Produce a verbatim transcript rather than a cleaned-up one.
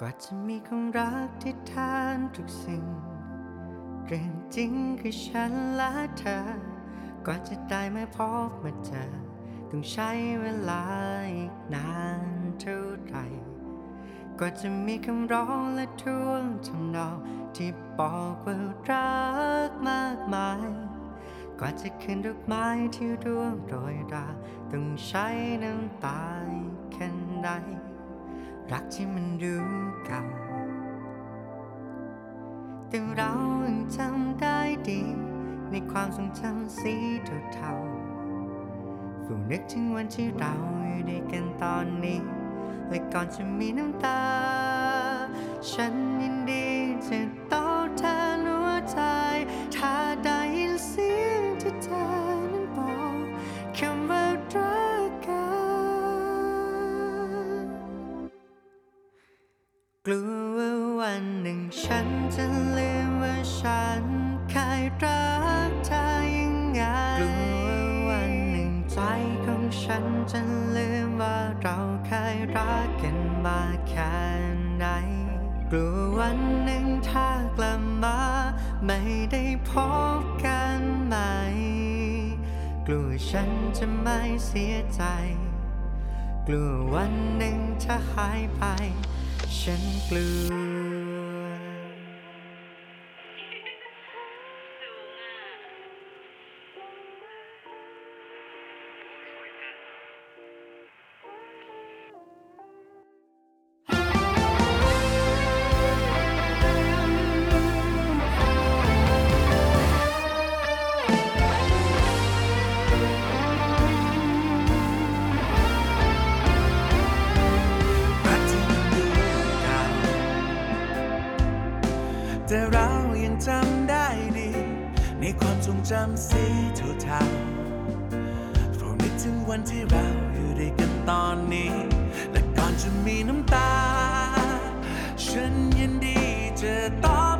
กว่าจะมีความรักที่แทนทุกสิ่งเรื่องจริงคือฉันและเธอกว่าจะได้มาพบมาเจอต้องใช้เวลาอีกนานเท่าไหร่กว่าจะมีคำร้องและท่วงทำนองที่บอกว่ารักมากมายกว่าจะขึ้นดอกไม้ที่ร่วงโรยราต้องใช้น้ำตาแค่ไหนรักที่มันดูเก่าแต่เรายังจำได้ดีในความทรงจำสีเทาๆฝูนึกถึงวันที่เราอยู่ด้วยกันตอนนี้และก่อนจะมีน้ำตาฉันยินดีจะตอบแทนหัวใจถ้าได้ยินเสียงที่เธอนั้นบอกคำว่ารักกันกลัวว่าวันหนึ่งฉันจะลืมว่าฉันเคยรักเธอยังไงกลัวว่าวันหนึ่งใจของฉันจะลืมว่าเราเคยรักกันมาแค่ไหนกลัววันหนึ่งถ้ากลับมาไม่ได้พบกันใหม่กลัวฉันจะไม่เสียใจกลัววันหนึ่งถ้าหายไปฉันกลัวแต่เรายังจำได้ดีในความทรงจำสีเทาๆเฝ้านึกถึงวันที่เราอยู่ด้วยกันตอนนี้และก่อนจะมีน้ำตาฉันยินดีจะตอบ